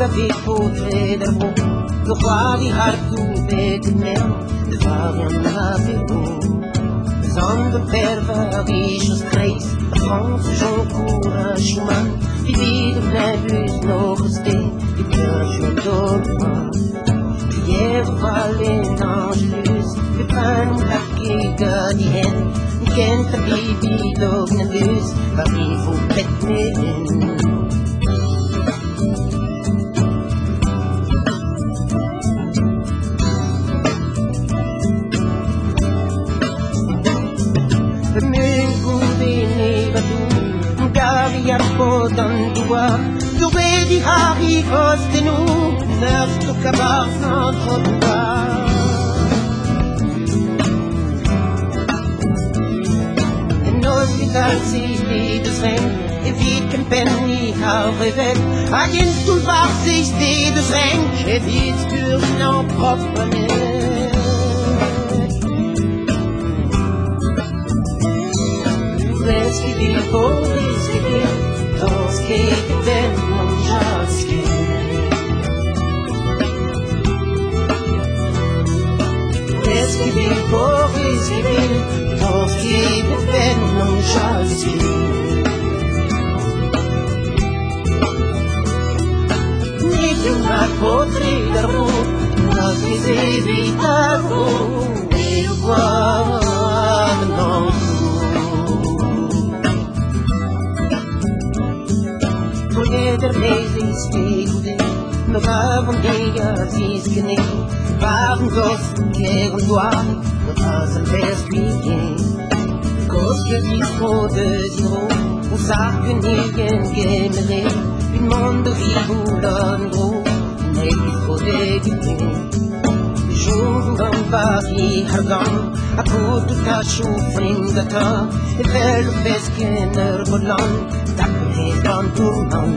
David portrait d'Arbo, le roi des Hartou Bethlehem, de Fabian Navéro. Les hommes de père riches Grace, France, Jean Courage, Schumann, die wieder nebus nog gesteen, die Kirche doorgaan. Pierre Vallen Angelus, de pijn gegen die hen, kent de baby dog nerveus, waar die voor pet mee in. Dan doigt, j'aurais dit Harry de nous, neuf au cabar sans trottoir. Een hospitaal sich die de Schenk, wie een penny halverweg. Agent stoel waar sich die de Schenk, wie het stuurt nou propre net. Vleski die politie weer. Dans qui ben non jaski Est-ce qu'il est pour civil Dans qui ben non jaski Ni tu m'as potré d'arbo Dans qui c'est vitarbo Et le voir non Der Reis spiegelde, wir waren Jäger, sie ist genickt, waren Ghost, Kehren Doir, wir waren fest wie gehen. Ghost gewiss vor de Zero, on s'argenien géméré, une monde de rigoulon gros, mais il faut déguiser. Les jours dans Paris, Hargan, à bout de cachot, fringata, et vers le fesquenner volant, d'après dans tournant.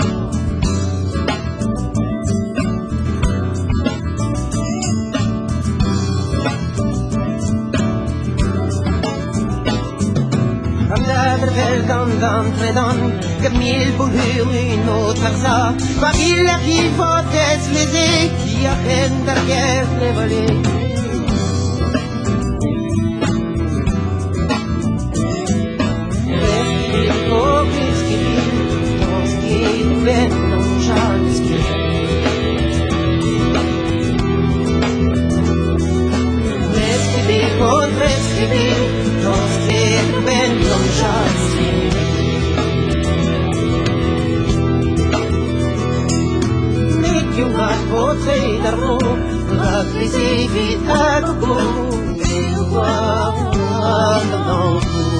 Dan fredan, que mille pour une autre ça. Quoi qu'il arrive, faut déslaisser, qui a peine derrière les volets. Portrait d'Arbo, les éviter à Togo, et voir dans